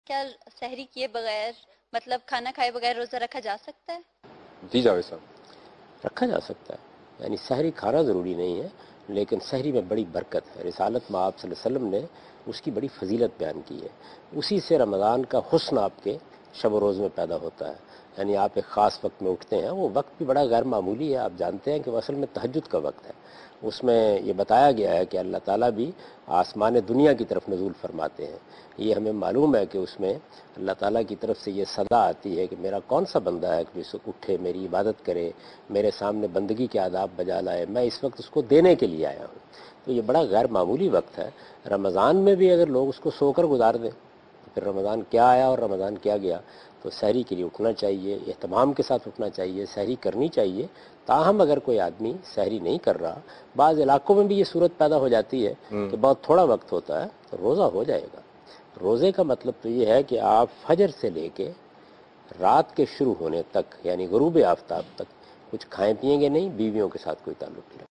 کیا سحری کیے بغیر مطلب کھانا کھائے بغیر روزہ رکھا جا سکتا ہے؟ جی جاوید صاحب، رکھا جا سکتا ہے، یعنی سحری کھانا ضروری نہیں ہے، لیکن سحری میں بڑی برکت ہے۔ رسالت میں آپ صلی اللہ علیہ وسلم نے اس کی بڑی فضیلت بیان کی ہے۔ اسی سے رمضان کا حسن آپ کے شب و روز میں پیدا ہوتا ہے، یعنی آپ ایک خاص وقت میں اٹھتے ہیں، وہ وقت بھی بڑا غیر معمولی ہے۔ آپ جانتے ہیں کہ وہ اصل میں تہجد کا وقت ہے۔ اس میں یہ بتایا گیا ہے کہ اللہ تعالیٰ بھی آسمان دنیا کی طرف نزول فرماتے ہیں۔ یہ ہمیں معلوم ہے کہ اس میں اللہ تعالیٰ کی طرف سے یہ صدا آتی ہے کہ میرا کون سا بندہ ہے کہ اس وقت اٹھے، میری عبادت کرے، میرے سامنے بندگی کے آداب بجا لائے، میں اس وقت اس کو دینے کے لیے آیا ہوں۔ تو یہ بڑا غیر معمولی وقت ہے۔ رمضان میں بھی اگر لوگ اس کو سو کر گزار دیں تو پھر رمضان کیا آیا اور رمضان کیا گیا۔ تو سحری کے لیے اٹھنا چاہیے، اہتمام کے ساتھ اٹھنا چاہیے، سحری کرنی چاہیے۔ تاہم اگر کوئی آدمی سحری نہیں کر رہا، بعض علاقوں میں بھی یہ صورت پیدا ہو جاتی ہے کہ بہت تھوڑا وقت ہوتا ہے تو روزہ ہو جائے گا۔ روزے کا مطلب تو یہ ہے کہ آپ فجر سے لے کے رات کے شروع ہونے تک، یعنی غروب آفتاب تک کچھ کھائیں پیئیں گے نہیں، بیویوں کے ساتھ کوئی تعلق نہیں۔